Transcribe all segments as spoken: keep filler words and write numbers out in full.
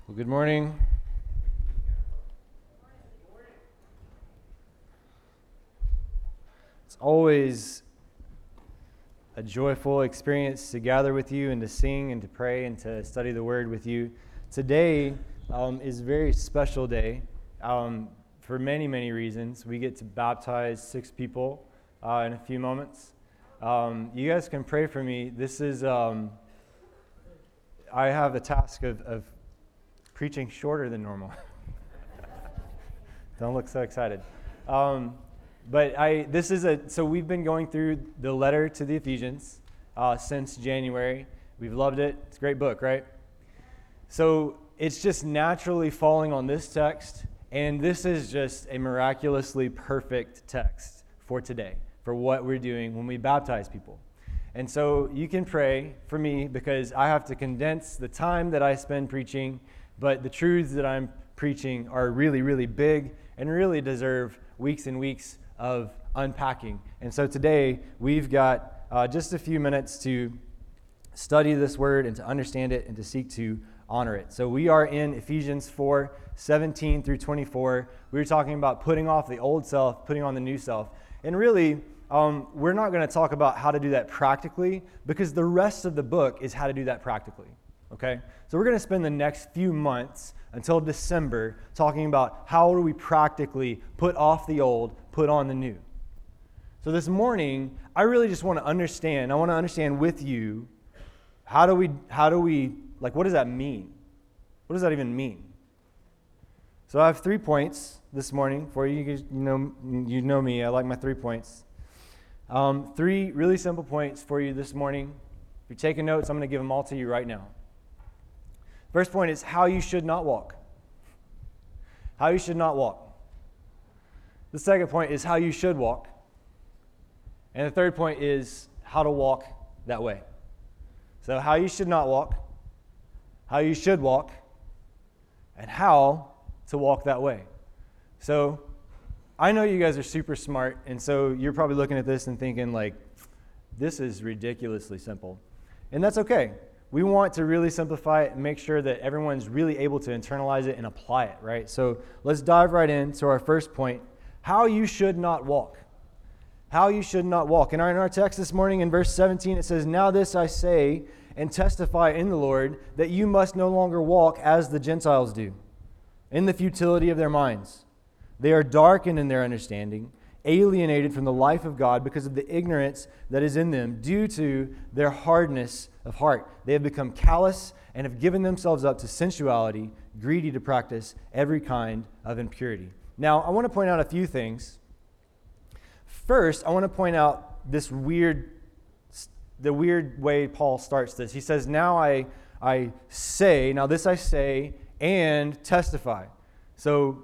Well, good morning. It's always a joyful experience to gather with you and to sing and to pray and to study the Word with you. Today um, is a very special day um, for many, many reasons. We get to baptize six people uh, in a few moments. Um, you guys can pray for me. This is, um, I have the task of, of preaching shorter than normal. Don't look so excited. Um, but I, this is a, so we've been going through the letter to the Ephesians uh, since January. We've loved it. It's a great book, right? So it's just naturally falling on this text, and this is just a miraculously perfect text for today, for what we're doing when we baptize people. And so you can pray for me because I have to condense the time that I spend preaching, but the truths that I'm preaching are really, really big and really deserve weeks and weeks of unpacking. And so today we've got uh, just a few minutes to study this word and to understand it and to seek to honor it. So we are in Ephesians four, seventeen through twenty-four. We were talking about putting off the old self, putting on the new self. And really, um, we're not going to talk about how to do that practically because the rest of the book is how to do that practically. Okay? So we're going to spend the next few months until December talking about how do we practically put off the old, put on the new. So this morning, I really just want to understand, I want to understand with you, how do we, how do we, like, what does that mean? What does that even mean? So I have three points this morning for you. You know, you know me, I like my three points. Um, three really simple points for you this morning. If you're taking notes, I'm going to give them all to you right now. First point is how you should not walk. How you should not walk. The second point is how you should walk. And the third point is how to walk that way. So how you should not walk, how you should walk, and how to walk that way. So I know you guys are super smart, and so you're probably looking at this and thinking like, this is ridiculously simple. And that's okay. We want to really simplify it and make sure that everyone's really able to internalize it and apply it, right? So let's dive right into our first point, how you should not walk. How you should not walk. In our, in our text this morning in verse seventeen, it says, "Now this I say and testify in the Lord, that you must no longer walk as the Gentiles do, in the futility of their minds. They are darkened in their understanding, alienated from the life of God because of the ignorance that is in them due to their hardness of heart. They have become callous and have given themselves up to sensuality, greedy to practice every kind of impurity." Now, I want to point out a few things. First, I want to point out this weird, the weird way Paul starts this. He says, now I, I say, now this I say and testify. So,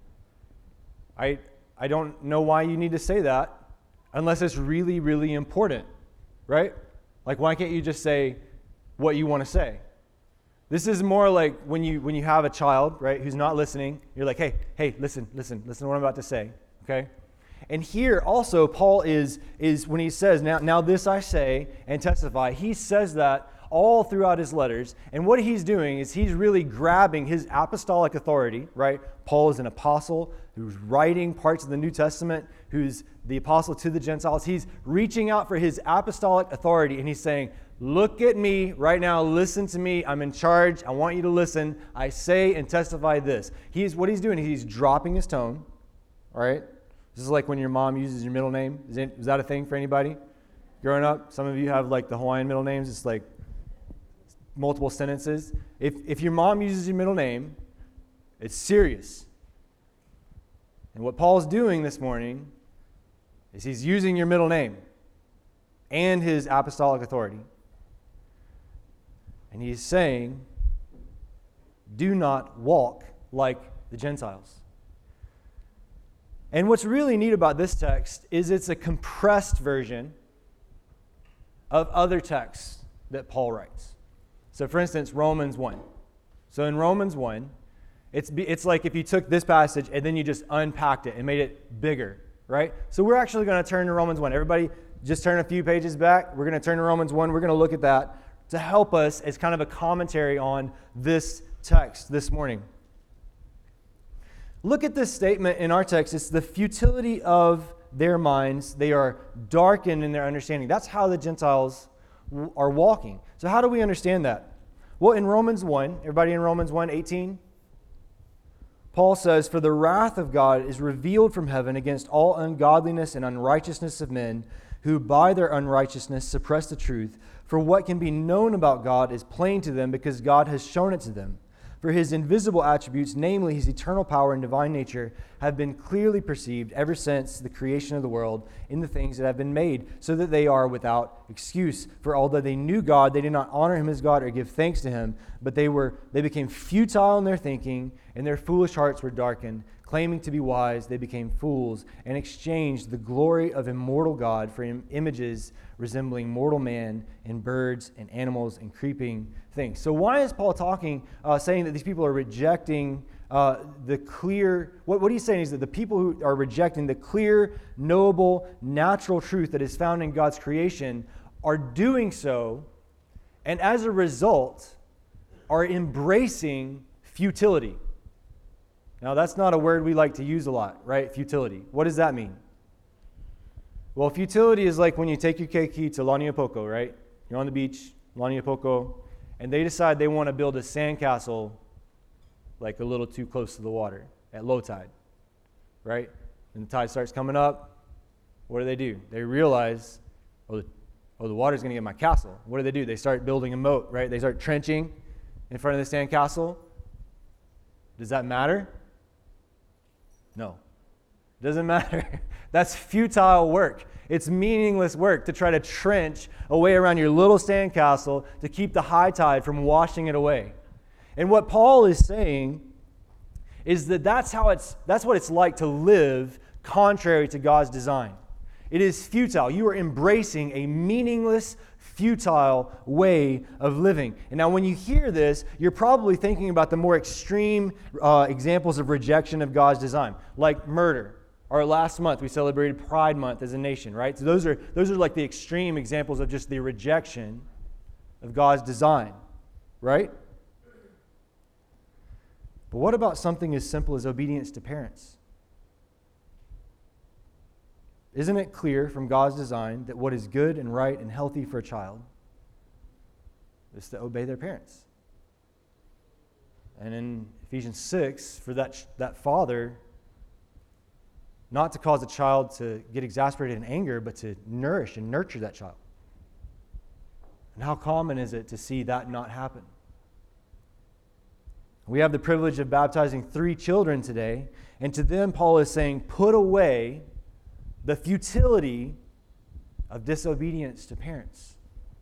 I... I don't know why you need to say that unless it's really, really important, right? Like, why can't you just say what you want to say? This is more like when you when you have a child, right, who's not listening. You're like, hey, hey, listen, listen, listen to what I'm about to say, okay? And here also, Paul is, is when he says, now, now this I say and testify, he says that all throughout his letters. And what he's doing is he's really grabbing his apostolic authority, right? Paul is an apostle who's writing parts of the New Testament, who's the apostle to the Gentiles. He's reaching out for his apostolic authority, and he's saying, look at me right now, listen to me, I'm in charge, I want you to listen, I say and testify this. He's what he's doing, he's dropping his tone, all right? This is like when your mom uses your middle name. Is, it, is that a thing for anybody? Growing up, some of you have like the Hawaiian middle names, it's like multiple sentences. If if your mom uses your middle name, it's serious. And what Paul's doing this morning is he's using your middle name and his apostolic authority. And he's saying, do not walk like the Gentiles. And what's really neat about this text is it's a compressed version of other texts that Paul writes. So for instance, Romans one. So in Romans one, it's it's like if you took this passage and then you just unpacked it and made it bigger, right? So we're actually going to turn to Romans one. Everybody just turn a few pages back. We're going to turn to Romans one. We're going to look at that to help us as kind of a commentary on this text this morning. Look at this statement in our text. It's the futility of their minds. They are darkened in their understanding. That's how the Gentiles w- are walking. So how do we understand that? Well, in Romans one, everybody in Romans one eighteen, Paul says, "For the wrath of God is revealed from heaven against all ungodliness and unrighteousness of men, who by their unrighteousness suppress the truth. For what can be known about God is plain to them, because God has shown it to them. For his invisible attributes, namely his eternal power and divine nature, have been clearly perceived ever since the creation of the world in the things that have been made, so that they are without excuse. For although they knew God, they did not honor him as God or give thanks to him, but they were they became futile in their thinking, and their foolish hearts were darkened. Claiming to be wise, they became fools and exchanged the glory of immortal God for im- images resembling mortal man and birds and animals and creeping things." So why is Paul talking, uh, saying that these people are rejecting uh, the clear, what, what he's saying is that the people who are rejecting the clear, knowable, natural truth that is found in God's creation are doing so, and as a result, are embracing futility. Now, that's not a word we like to use a lot, right? Futility. What does that mean? Well, futility is like when you take your keiki to Laniapoko, right? You're on the beach, Laniapoko, and they decide they want to build a sandcastle like a little too close to the water at low tide, right? And the tide starts coming up. What do they do? They realize, oh, the, oh, the water's going to get my castle. What do they do? They start building a moat, right? They start trenching in front of the sandcastle. Does that matter? No. Doesn't matter. That's futile work. It's meaningless work to try to trench a way around your little sandcastle to keep the high tide from washing it away. And what Paul is saying is that that's how it's that's what it's like to live contrary to God's design. It is futile. You are embracing a meaningless, futile way of living. And now when you hear this, you're probably thinking about the more extreme uh, examples of rejection of God's design, like murder. Or last month we celebrated Pride Month as a nation, right? So those are those are like the extreme examples of just the rejection of God's design, right? But what about something as simple as obedience to parents? Isn't it clear from God's design that what is good and right and healthy for a child is to obey their parents? And in Ephesians six, for that, that father, not to cause a child to get exasperated in anger, but to nourish and nurture that child. And how common is it to see that not happen? We have the privilege of baptizing three children today, and to them Paul is saying, put away the futility of disobedience to parents.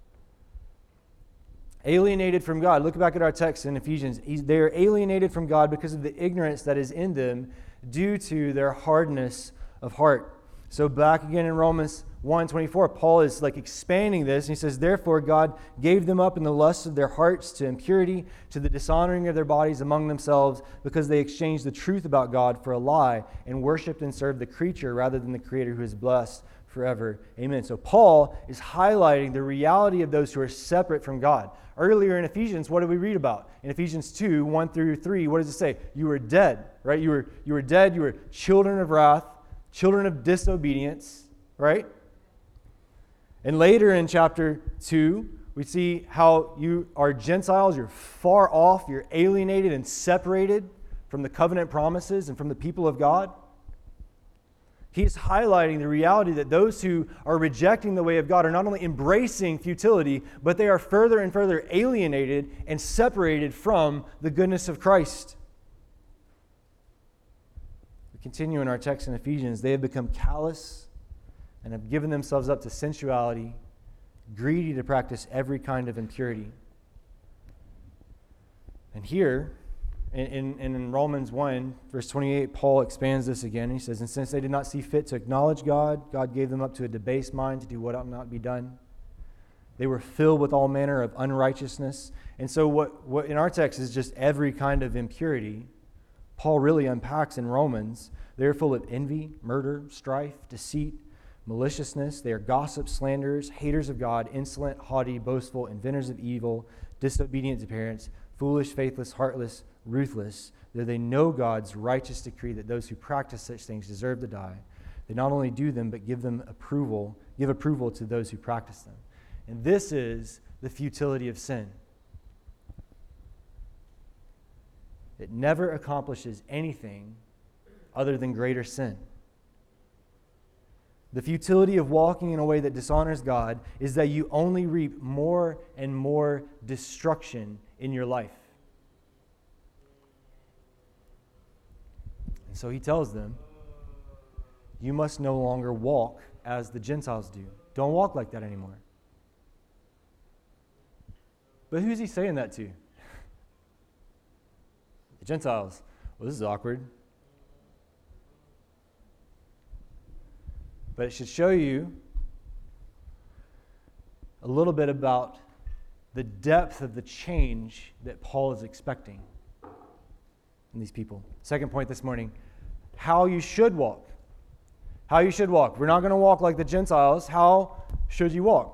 Alienated from God. Look back at our text in Ephesians. They are alienated from God because of the ignorance that is in them due to their hardness of heart. So back again in Romans one twenty-four, Paul is like expanding this, and he says, "Therefore God gave them up in the lusts of their hearts to impurity, to the dishonoring of their bodies among themselves, because they exchanged the truth about God for a lie, and worshipped and served the creature rather than the Creator, who is blessed forever. Amen." So Paul is highlighting the reality of those who are separate from God. Earlier in Ephesians, what did we read about? In Ephesians two, one through three, what does it say? You were dead, right? You were, you were dead, you were children of wrath, children of disobedience, right? And later in chapter two, we see how you are Gentiles, you're far off, you're alienated and separated from the covenant promises and from the people of God. He's highlighting the reality that those who are rejecting the way of God are not only embracing futility, but they are further and further alienated and separated from the goodness of Christ. We continue in our text in Ephesians. They have become callous and have given themselves up to sensuality, greedy to practice every kind of impurity. And here, in, in, in Romans one, verse twenty-eight, Paul expands this again. He says, "And since they did not see fit to acknowledge God, God gave them up to a debased mind to do what ought not be done. They were filled with all manner of unrighteousness." And so what, what in our text is just every kind of impurity, Paul really unpacks in Romans. They're full of envy, murder, strife, deceit, maliciousness. They are gossips, slanderers, haters of God, insolent, haughty, boastful, inventors of evil, disobedient to parents, foolish, faithless, heartless, ruthless. Though they know God's righteous decree that those who practice such things deserve to die, they not only do them, but give them approval, give approval to those who practice them. And this is the futility of sin. It never accomplishes anything other than greater sin. The futility of walking in a way that dishonors God is that you only reap more and more destruction in your life. And so he tells them, you must no longer walk as the Gentiles do. Don't walk like that anymore. But who's he saying that to? The Gentiles. Well, this is awkward. But it should show you a little bit about the depth of the change that Paul is expecting in these people. Second point this morning, how you should walk. How you should walk. We're not going to walk like the Gentiles. How should you walk?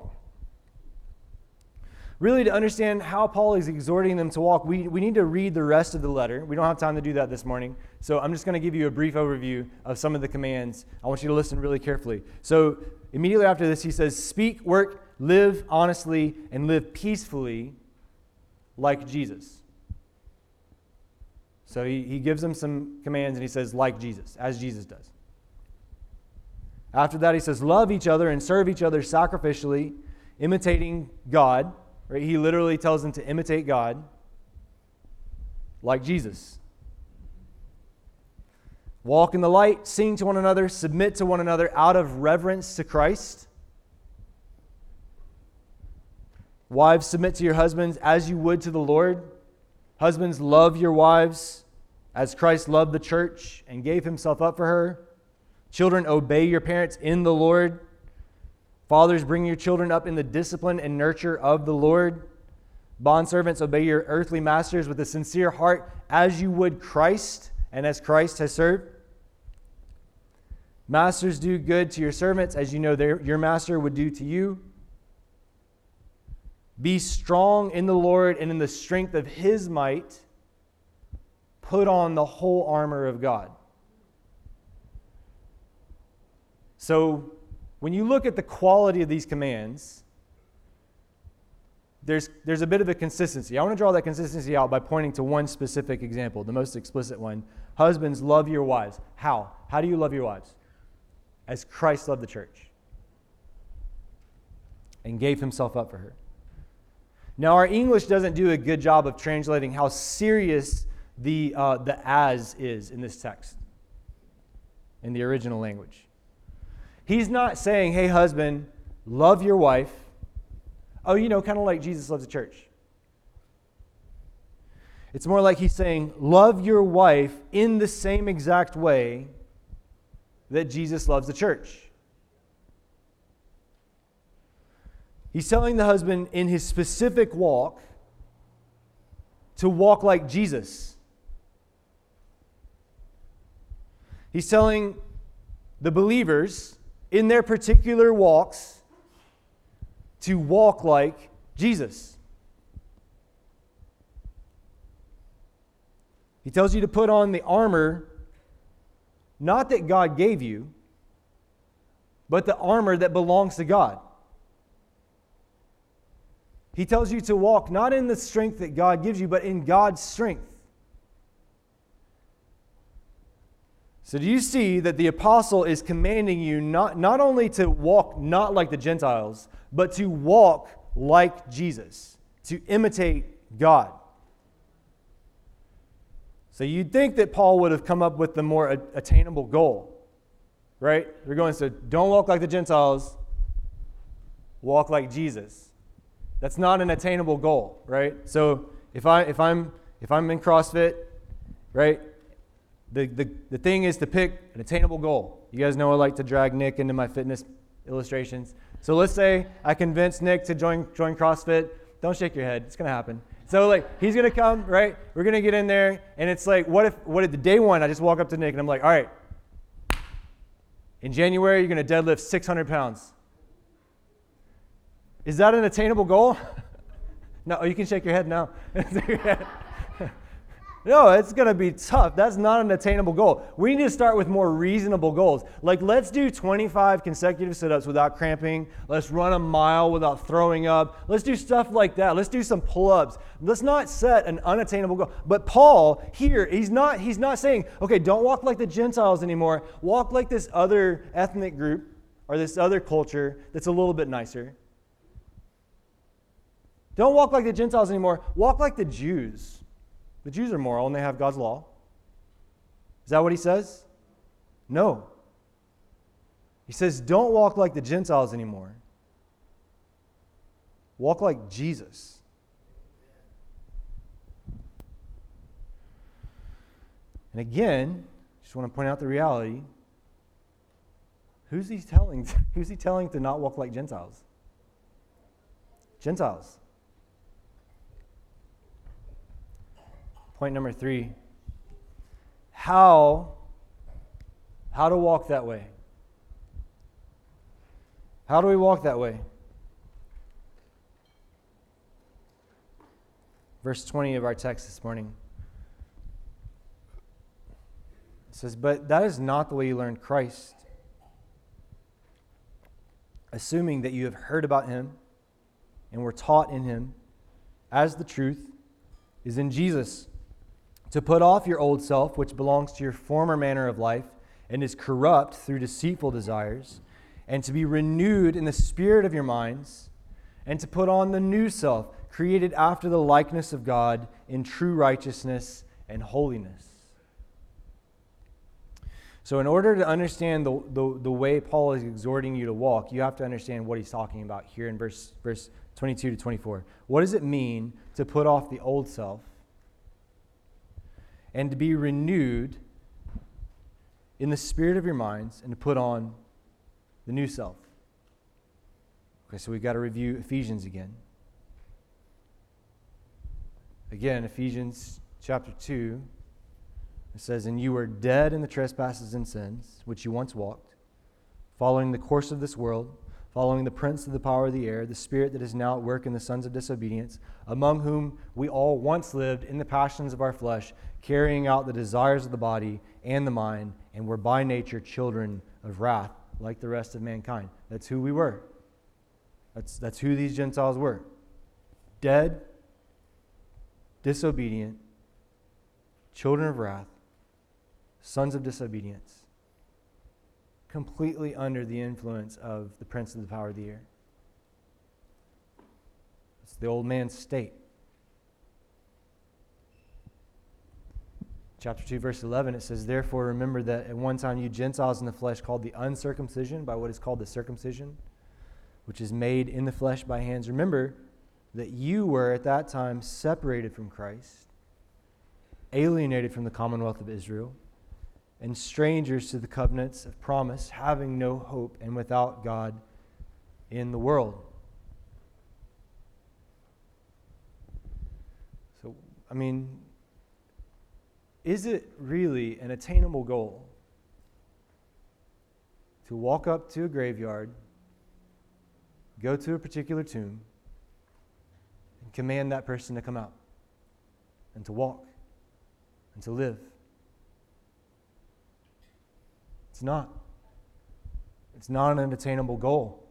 Really, to understand how Paul is exhorting them to walk, we, we need to read the rest of the letter. We don't have time to do that this morning. So I'm just going to give you a brief overview of some of the commands. I want you to listen really carefully. So immediately after this, he says, speak, work, live honestly, and live peacefully like Jesus. So he, he gives them some commands, and he says, like Jesus, as Jesus does. After that, he says, love each other and serve each other sacrificially, imitating God. Right? He literally tells them to imitate God like Jesus. Walk in the light, sing to one another, submit to one another out of reverence to Christ. Wives, submit to your husbands as you would to the Lord. Husbands, love your wives as Christ loved the church and gave himself up for her. Children, obey your parents in the Lord. Fathers, bring your children up in the discipline and nurture of the Lord. Bondservants, obey your earthly masters with a sincere heart as you would Christ and as Christ has served. Masters, do good to your servants as you know their, your master would do to you. Be strong in the Lord and in the strength of his might. Put on the whole armor of God. So, when you look at the quality of these commands, there's, there's a bit of a consistency. I want to draw that consistency out by pointing to one specific example, the most explicit one. Husbands, love your wives. How? How do you love your wives? As Christ loved the church and gave himself up for her. Now, our English doesn't do a good job of translating how serious the, uh, the as is in this text, in the original language. He's not saying, hey, husband, love your wife. Oh, you know, kind of like Jesus loves the church. It's more like he's saying, love your wife in the same exact way that Jesus loves the church. He's telling the husband in his specific walk to walk like Jesus. He's telling the believers in their particular walks to walk like Jesus. He tells you to put on the armor, not that God gave you, but the armor that belongs to God. He tells you to walk not in the strength that God gives you, but in God's strength. So do you see that the apostle is commanding you not, not only to walk not like the Gentiles, but to walk like Jesus, to imitate God? So you'd think that Paul would have come up with the more attainable goal, right? We're going to say, don't walk like the Gentiles, walk like Jesus. That's not an attainable goal, right? So if I if I'm if I'm in CrossFit, right? The, the the thing is to pick an attainable goal. You guys know I like to drag Nick into my fitness illustrations. So let's say I convince Nick to join join CrossFit. Don't shake your head. It's going to happen. So like he's going to come, right? We're going to get in there, and it's like, what if what if the day one I just walk up to Nick and I'm like, all right, In January, you're going to deadlift six hundred pounds. Is that an attainable goal? No, you can shake your head now. No, it's going to be tough. That's not an attainable goal. We need to start with more reasonable goals. Like, let's do twenty-five consecutive sit-ups without cramping. Let's run a mile without throwing up. Let's do stuff like that. Let's do some pull-ups. Let's not set an unattainable goal. But Paul here, he's not, he's not saying, okay, don't walk like the Gentiles anymore. Walk like this other ethnic group or this other culture that's a little bit nicer. Don't walk like the Gentiles anymore. Walk like the Jews. The Jews are moral and they have God's law. Is that what he says? No. He says, don't walk like the Gentiles anymore. Walk like Jesus. And again, just want to point out the reality. Who's he telling? Who's he telling to not walk like Gentiles? Gentiles. Point number three, how, how to walk that way. How do we walk that way? Verse twenty of our text this morning. It says, but that is not the way you learned Christ, assuming that you have heard about him and were taught in him, as the truth is in Jesus. To put off your old self, which belongs to your former manner of life and is corrupt through deceitful desires, and to be renewed in the spirit of your minds, and to put on the new self, created after the likeness of God in true righteousness and holiness. So in order to understand the, the, the way Paul is exhorting you to walk, you have to understand what he's talking about here in verse, verse twenty-two to twenty-four. What does it mean to put off the old self and to be renewed in the spirit of your minds and to put on the new self? Okay, so we've got to review Ephesians again. Again, Ephesians chapter two, it says, and you were dead in the trespasses and sins, which you once walked, following the course of this world, following the prince of the power of the air, the spirit that is now at work in the sons of disobedience, among whom we all once lived in the passions of our flesh, carrying out the desires of the body and the mind, and were by nature children of wrath, like the rest of mankind. That's who we were. That's, that's who these Gentiles were. Dead, disobedient, children of wrath, sons of disobedience, completely under the influence of the prince of the power of the air. It's the old man's state. Chapter two, verse eleven, it says, therefore remember that at one time you Gentiles in the flesh called the uncircumcision by what is called the circumcision, which is made in the flesh by hands. Remember that you were at that time separated from Christ, alienated from the commonwealth of Israel, and strangers to the covenants of promise, having no hope and without God in the world. So, I mean, is it really an attainable goal to walk up to a graveyard, go to a particular tomb, and command that person to come out and to walk and to live? It's not. It's not an attainable goal.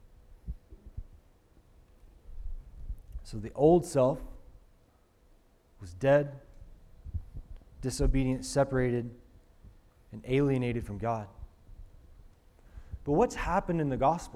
So the old self was dead, disobedient, separated, and alienated from God. But what's happened in the gospel?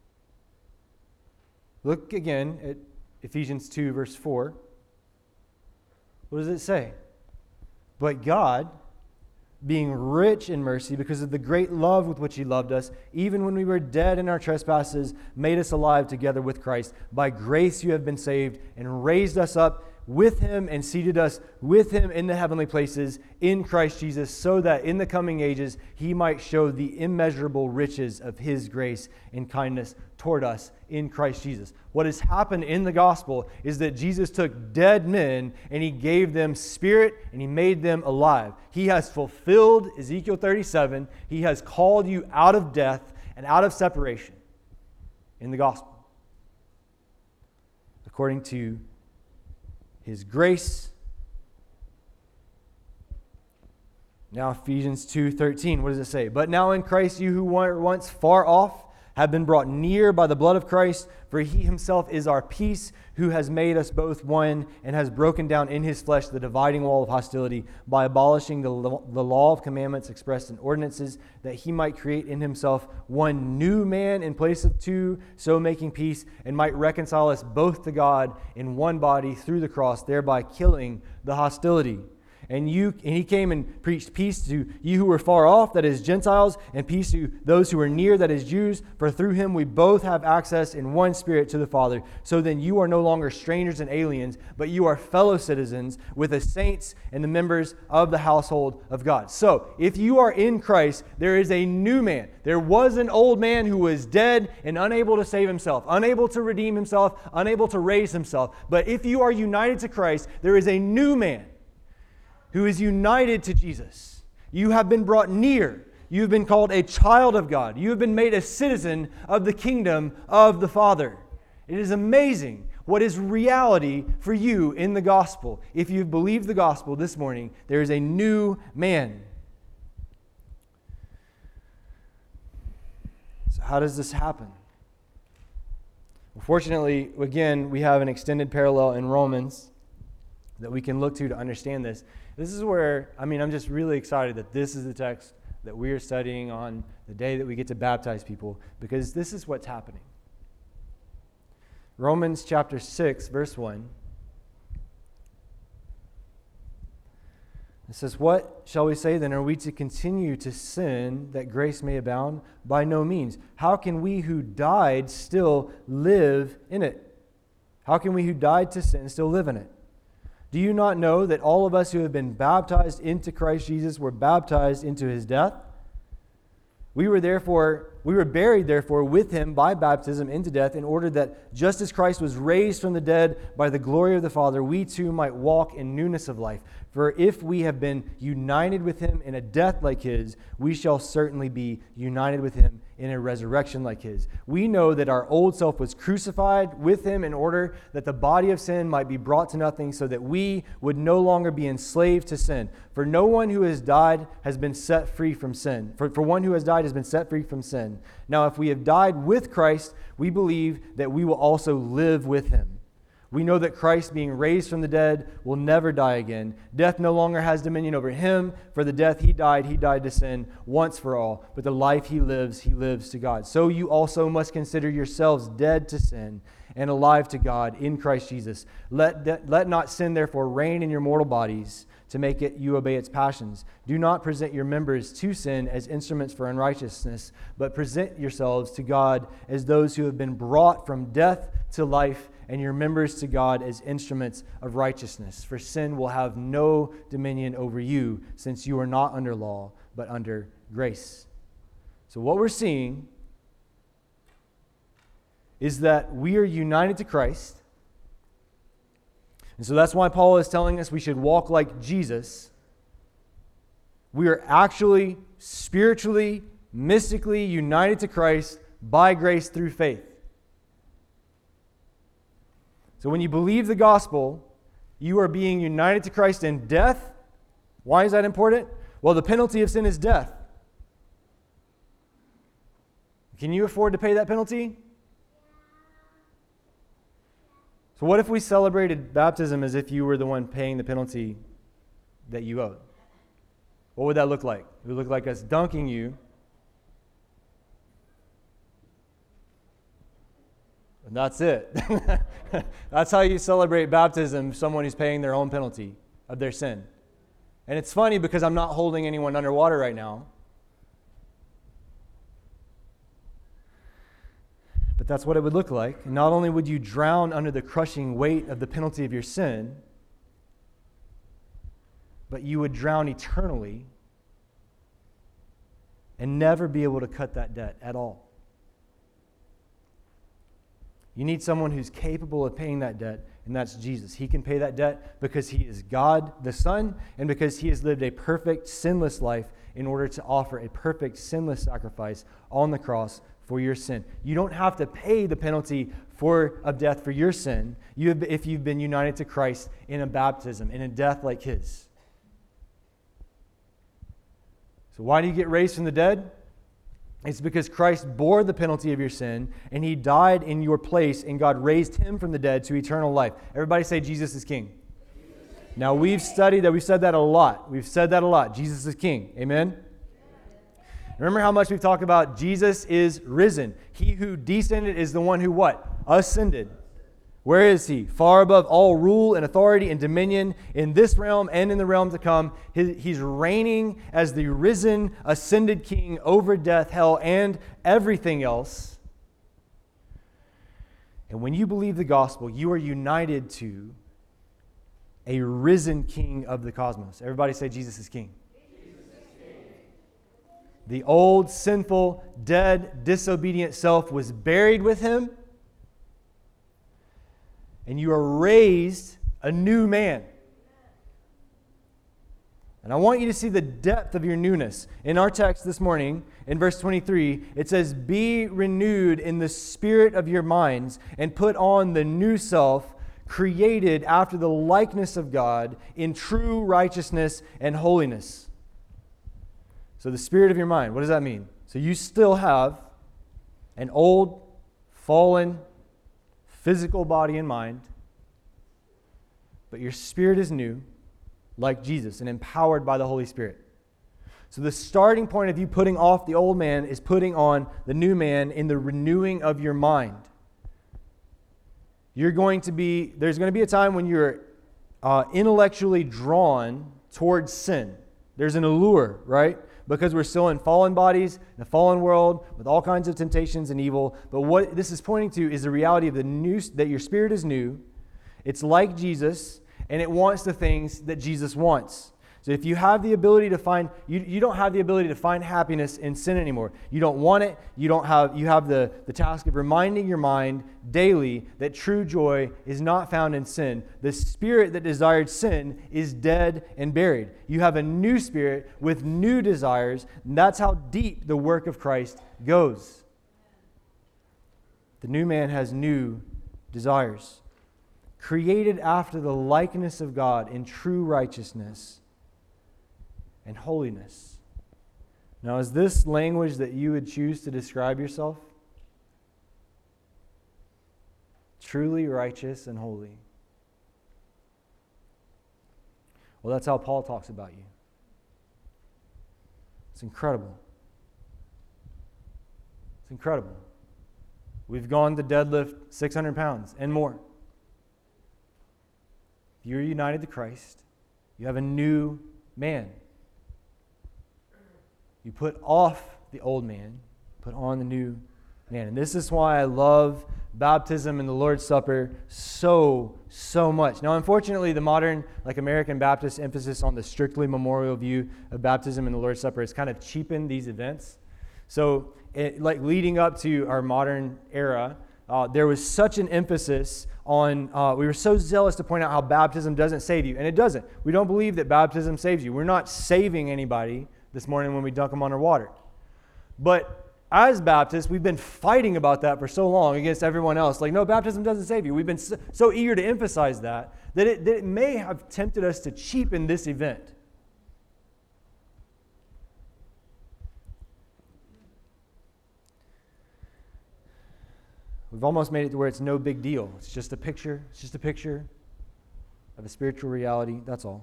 Look again at Ephesians two, verse four. What does it say? But God, being rich in mercy because of the great love with which he loved us, even when we were dead in our trespasses, made us alive together with Christ. By grace you have been saved and raised us up with him and seated us with him in the heavenly places in Christ Jesus, so that in the coming ages he might show the immeasurable riches of his grace and kindness toward us in Christ Jesus. What has happened in the gospel is that Jesus took dead men and he gave them spirit and he made them alive. He has fulfilled Ezekiel thirty-seven. He has called you out of death and out of separation in the gospel, according to his grace. Now Ephesians two thirteen, what does it say? But now in Christ you who were once far off have been brought near by the blood of Christ, for he himself is our peace, who has made us both one and has broken down in his flesh the dividing wall of hostility by abolishing the, lo- the law of commandments expressed in ordinances, that he might create in himself one new man in place of two, so making peace, and might reconcile us both to God in one body through the cross, thereby killing the hostility. And you, and he came and preached peace to you who were far off, that is Gentiles, and peace to those who are near, that is Jews. For through him we both have access in one Spirit to the Father. So then you are no longer strangers and aliens, but you are fellow citizens with the saints and the members of the household of God. So if you are in Christ, there is a new man. There was an old man who was dead and unable to save himself, unable to redeem himself, unable to raise himself. But if you are united to Christ, there is a new man who is united to Jesus. You have been brought near. You have been called a child of God. You have been made a citizen of the kingdom of the Father. It is amazing what is reality for you in the gospel. If you've believed the gospel this morning, there is a new man. So how does this happen? Well, fortunately, again, we have an extended parallel in Romans that we can look to to understand this. This is where, I mean, I'm just really excited that this is the text that we are studying on the day that we get to baptize people, because this is what's happening. Romans chapter six, verse one. It says, "What shall we say then? Are we to continue to sin that grace may abound? By no means. How can we who died still live in it? How can we who died to sin still live in it? Do you not know that all of us who have been baptized into Christ Jesus were baptized into his death? We were therefore, we were buried therefore with him by baptism into death, in order that just as Christ was raised from the dead by the glory of the Father, we too might walk in newness of life. For if we have been united with him in a death like his, we shall certainly be united with him in a resurrection like his. We know that our old self was crucified with him in order that the body of sin might be brought to nothing, so that we would no longer be enslaved to sin. For no one who has died has been set free from sin. For, for one who has died has been set free from sin. Now, if we have died with Christ, we believe that we will also live with him. We know that Christ, being raised from the dead, will never die again. Death no longer has dominion over him. For the death he died, he died to sin once for all. But the life he lives, he lives to God. So you also must consider yourselves dead to sin and alive to God in Christ Jesus. Let, de- let not sin therefore reign in your mortal bodies, to make it you obey its passions. Do not present your members to sin as instruments for unrighteousness, but present yourselves to God as those who have been brought from death to life, and your members to God as instruments of righteousness. For sin will have no dominion over you, since you are not under law, but under grace." So what we're seeing is that we are united to Christ. And so that's why Paul is telling us we should walk like Jesus. We are actually spiritually, mystically united to Christ by grace through faith. So when you believe the gospel, you are being united to Christ in death. Why is that important? Well, the penalty of sin is death. Can you afford to pay that penalty? So what if we celebrated baptism as if you were the one paying the penalty that you owed? What would that look like? It would look like us dunking you, and that's it. That's how you celebrate baptism, someone who's paying their own penalty of their sin. And it's funny because I'm not holding anyone underwater right now. But that's what it would look like. And not only would you drown under the crushing weight of the penalty of your sin, but you would drown eternally and never be able to cut that debt at all. You need someone who's capable of paying that debt, and that's Jesus. He can pay that debt because he is God the Son and because he has lived a perfect, sinless life in order to offer a perfect, sinless sacrifice on the cross for your sin. You don't have to pay the penalty for of death for your sin you have, if you've been united to Christ in a baptism, in a death like his. So why do you get raised from the dead? It's because Christ bore the penalty of your sin, and he died in your place, and God raised him from the dead to eternal life. Everybody say Jesus is King. Jesus. Now, we've studied that. We've said that a lot. We've said that a lot. Jesus is King. Amen? Remember how much we've talked about Jesus is risen. He who descended is the one who what? Ascended. Where is he? Far above all rule and authority and dominion in this realm and in the realm to come. He's reigning as the risen, ascended King over death, hell, and everything else. And when you believe the gospel, you are united to a risen King of the cosmos. Everybody say Jesus is King. Jesus is King. The old, sinful, dead, disobedient self was buried with him, and you are raised a new man. And I want you to see the depth of your newness. In our text this morning, in verse twenty-three, it says, "Be renewed in the spirit of your minds, and put on the new self, created after the likeness of God, in true righteousness and holiness." So the spirit of your mind, what does that mean? So you still have an old, fallen, physical body and mind, but your spirit is new, like Jesus, and empowered by the Holy Spirit. So the starting point of you putting off the old man is putting on the new man in the renewing of your mind. You're going to be, there's going to be a time when you're uh, intellectually drawn towards sin. There's an allure, right? Because we're still in fallen bodies, in a fallen world, with all kinds of temptations and evil. But what this is pointing to is the reality of the new, that your spirit is new. It's like Jesus, and it wants the things that Jesus wants. So if you have the ability to find, you, you don't have the ability to find happiness in sin anymore. You don't want it. You don't have, you have the, the task of reminding your mind daily that true joy is not found in sin. The spirit that desired sin is dead and buried. You have a new spirit with new desires, and that's how deep the work of Christ goes. The new man has new desires, created after the likeness of God in true righteousness and holiness. Now, is this language that you would choose to describe yourself? Truly righteous and holy. Well, that's how Paul talks about you. It's incredible. It's incredible. We've gone to deadlift six hundred pounds and more. If you're united to Christ, you have a new man. You put off the old man, put on the new man. And this is why I love baptism and the Lord's Supper so, so much. Now, unfortunately, the modern, like American Baptist emphasis on the strictly memorial view of baptism and the Lord's Supper has kind of cheapened these events. So, it, like leading up to our modern era, uh, there was such an emphasis on, uh, we were so zealous to point out how baptism doesn't save you. And it doesn't. We don't believe that baptism saves you. We're not saving anybody this morning when we dunk them underwater. But as Baptists, we've been fighting about that for so long against everyone else. Like, no, baptism doesn't save you. We've been so, so eager to emphasize that, that it, that it may have tempted us to cheapen this event. We've almost made it to where it's no big deal. It's just a picture. It's just a picture of a spiritual reality. That's all.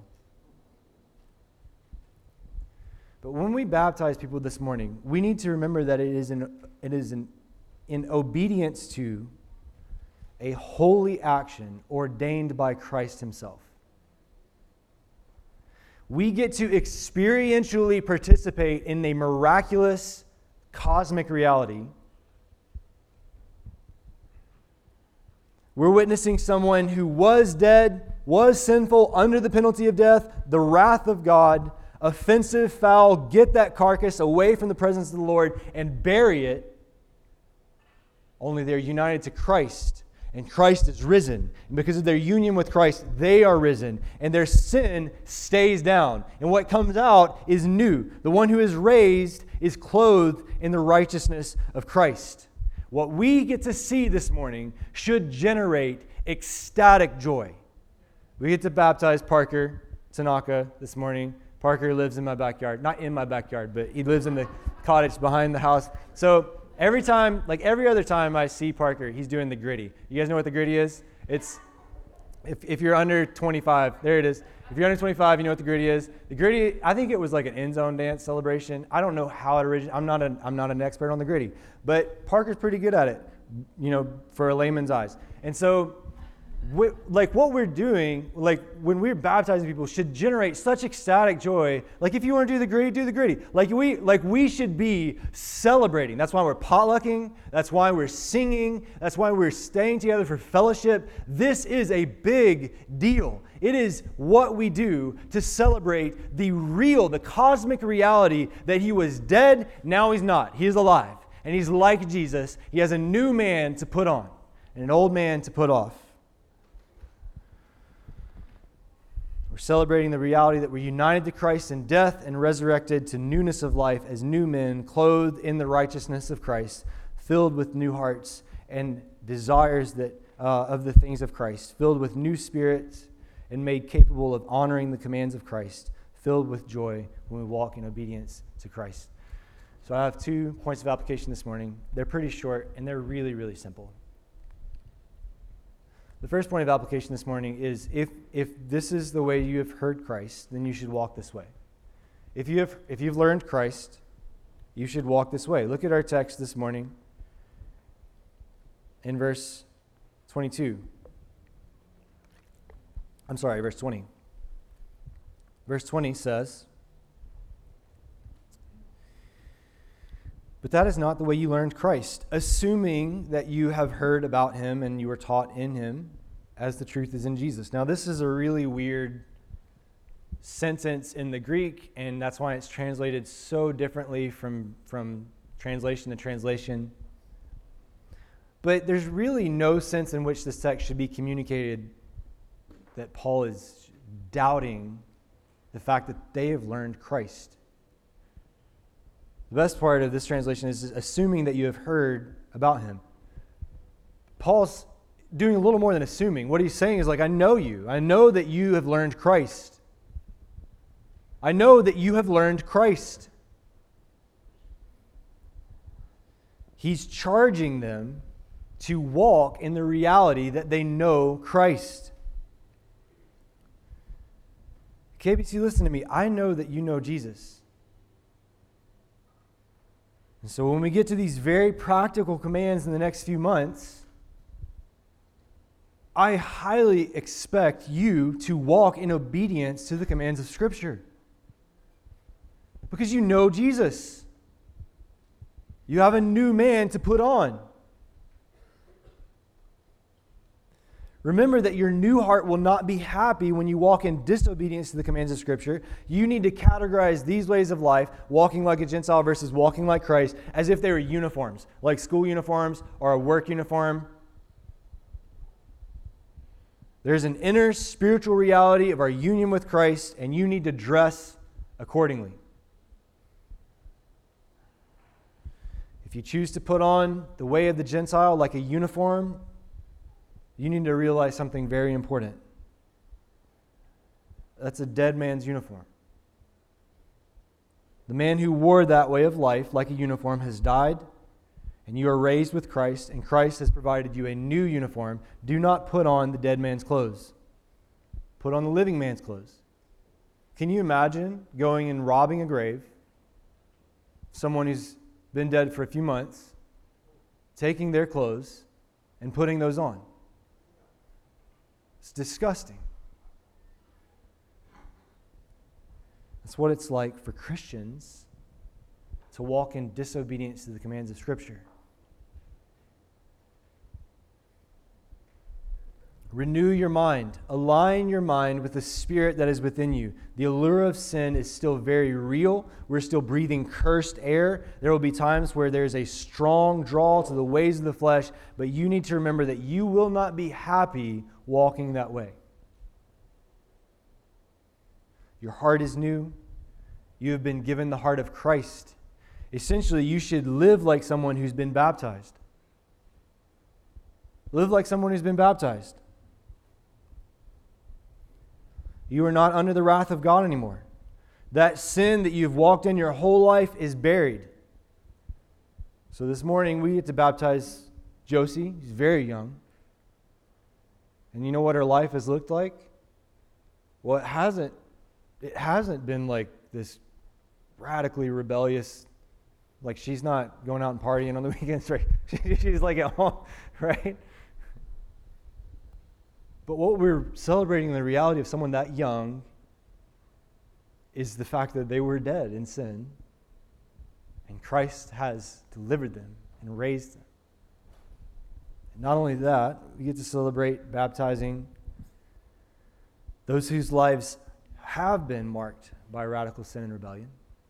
But when we baptize people this morning, we need to remember that it is in, it is in, in obedience to a holy action ordained by Christ himself. We get to experientially participate in a miraculous cosmic reality. We're witnessing someone who was dead, was sinful under the penalty of death, the wrath of God, offensive, foul, get that carcass away from the presence of the Lord and bury it. Only they're united to Christ, and Christ is risen. And because of their union with Christ, they are risen, and their sin stays down. And what comes out is new. The one who is raised is clothed in the righteousness of Christ. What we get to see this morning should generate ecstatic joy. We get to baptize Parker Tanaka this morning. Parker lives in my backyard. Not in my backyard, but he lives in the cottage behind the house. So every time, like every other time I see Parker, he's doing the gritty. You guys know what the gritty is? It's, if, if you're under twenty-five, there it is. If you're under twenty-five, you know what the gritty is. The gritty, I think it was like an end zone dance celebration. I don't know how it originated. I'm not an, I'm not an expert on the gritty, but Parker's pretty good at it, you know, for a layman's eyes. And so We, like what we're doing, like when we're baptizing people, should generate such ecstatic joy. Like if you want to do the gritty, do the gritty. Like we, like we should be celebrating. That's why we're potlucking. That's why we're singing. That's why we're staying together for fellowship. This is a big deal. It is what we do to celebrate the real, the cosmic reality that he was dead, now he's not. He is alive. And he's like Jesus. He has a new man to put on and an old man to put off. We're celebrating the reality that we're united to Christ in death and resurrected to newness of life as new men, clothed in the righteousness of Christ, filled with new hearts and desires that uh, of the things of Christ, filled with new spirits and made capable of honoring the commands of Christ, filled with joy when we walk in obedience to Christ. So I have two points of application this morning. They're pretty short and they're really, really simple. The first point of application this morning is if if this is the way you have heard Christ, then you should walk this way. If you have if you've learned Christ, you should walk this way. Look at our text this morning in verse twenty-two. I'm sorry, verse twenty. Verse twenty says, "But that is not the way you learned Christ, assuming that you have heard about him and you were taught in him, as the truth is in Jesus." Now, this is a really weird sentence in the Greek, and that's why it's translated so differently from, from translation to translation. But there's really no sense in which this text should be communicated that Paul is doubting the fact that they have learned Christ. The best part of this translation is assuming that you have heard about him. Paul's doing a little more than assuming. What he's saying is like, I know you. I know that you have learned Christ. I know that you have learned Christ. He's charging them to walk in the reality that they know Christ. K B C, listen to me. I know that you know Jesus. And so when we get to these very practical commands in the next few months, I highly expect you to walk in obedience to the commands of Scripture. Because you know Jesus. You have a new man to put on. Remember that your new heart will not be happy when you walk in disobedience to the commands of Scripture. You need to categorize these ways of life, walking like a Gentile versus walking like Christ, as if they were uniforms, like school uniforms or a work uniform. There's an inner spiritual reality of our union with Christ, and you need to dress accordingly. If you choose to put on the way of the Gentile like a uniform, you need to realize something very important. That's a dead man's uniform. The man who wore that way of life like a uniform has died, and you are raised with Christ, and Christ has provided you a new uniform. Do not put on the dead man's clothes. Put on the living man's clothes. Can you imagine going and robbing a grave, someone who's been dead for a few months, taking their clothes and putting those on? It's disgusting. That's what it's like for Christians to walk in disobedience to the commands of Scripture. Renew your mind. Align your mind with the spirit that is within you. The allure of sin is still very real. We're still breathing cursed air. There will be times where there's a strong draw to the ways of the flesh, but you need to remember that you will not be happy walking that way. Your heart is new. You have been given the heart of Christ. Essentially, you should live like someone who's been baptized. Live like someone who's been baptized. You are not under the wrath of God anymore. That sin that you've walked in your whole life is buried. So this morning we get to baptize Josie. She's very young. And you know what her life has looked like? Well, it hasn't, it hasn't been like this radically rebellious, like she's not going out and partying on the weekends, right? She's like at home, right? But what we're celebrating, the reality of someone that young, is the fact that they were dead in sin, and Christ has delivered them and raised them. And not only that, we get to celebrate baptizing those whose lives have been marked by radical sin and rebellion,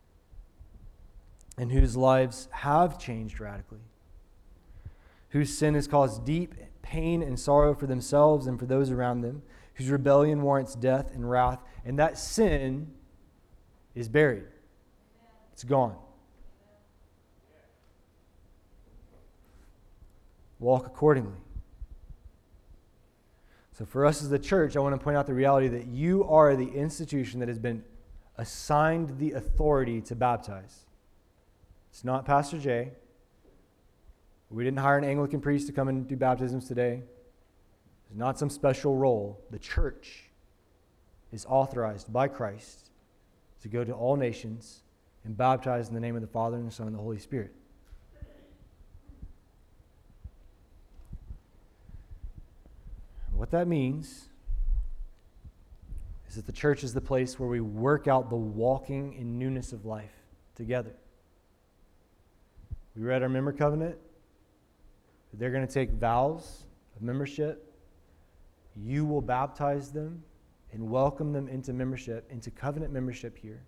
and whose lives have changed radically, whose sin has caused deep pain and sorrow for themselves and for those around them, whose rebellion warrants death and wrath, and that sin is buried. It's gone. Walk accordingly. So for us as the church, I want to point out the reality that you are the institution that has been assigned the authority to baptize. It's not Pastor Jay. We didn't hire an Anglican priest to come and do baptisms today. It's not some special role. The church is authorized by Christ to go to all nations and baptize in the name of the Father and the Son and the Holy Spirit. What that means is that the church is the place where we work out the walking in newness of life together. We read our member covenant. They're going to take vows of membership. You will baptize them and welcome them into membership, into covenant membership here.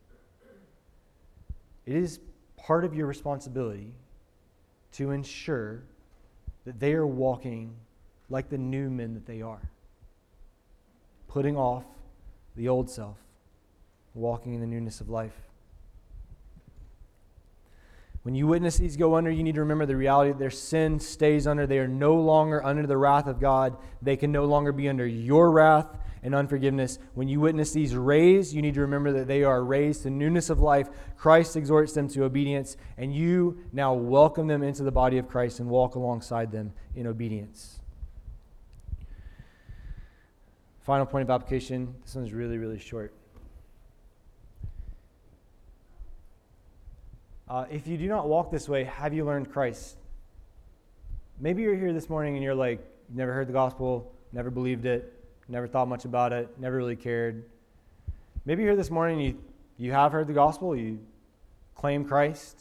It is part of your responsibility to ensure that they are walking like the new men that they are, putting off the old self, walking in the newness of life. When you witness these go under, you need to remember the reality that their sin stays under. They are no longer under the wrath of God. They can no longer be under your wrath and unforgiveness. When you witness these raised, you need to remember that they are raised to newness of life. Christ exhorts them to obedience, and you now welcome them into the body of Christ and walk alongside them in obedience. Final point of application. This one's really, really short. Uh, if you do not walk this way, have you learned Christ? Maybe you're here this morning and you're like, never heard the gospel, never believed it, never thought much about it, never really cared. Maybe you're here this morning and you, you have heard the gospel, you claim Christ.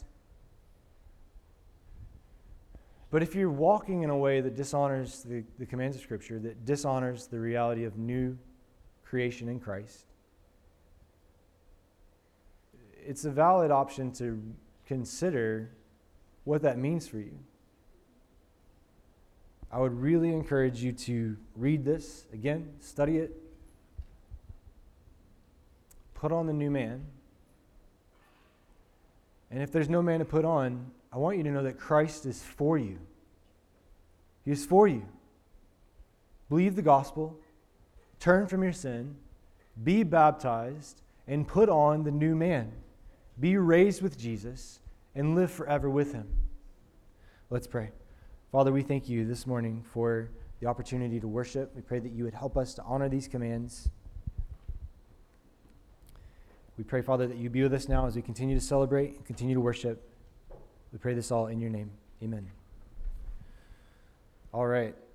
But if you're walking in a way that dishonors the, the commands of Scripture, that dishonors the reality of new creation in Christ, it's a valid option to consider what that means for you. I would really encourage you to read this again, study it, put on the new man. And if there's no man to put on, I want you to know that Christ is for you. He is for you. Believe the gospel, turn from your sin, be baptized, and put on the new man. Be raised with Jesus and live forever with him. Let's pray. Father, we thank you this morning for the opportunity to worship. We pray that you would help us to honor these commands. We pray, Father, that you be with us now as we continue to celebrate and continue to worship. We pray this all in your name. Amen. All right.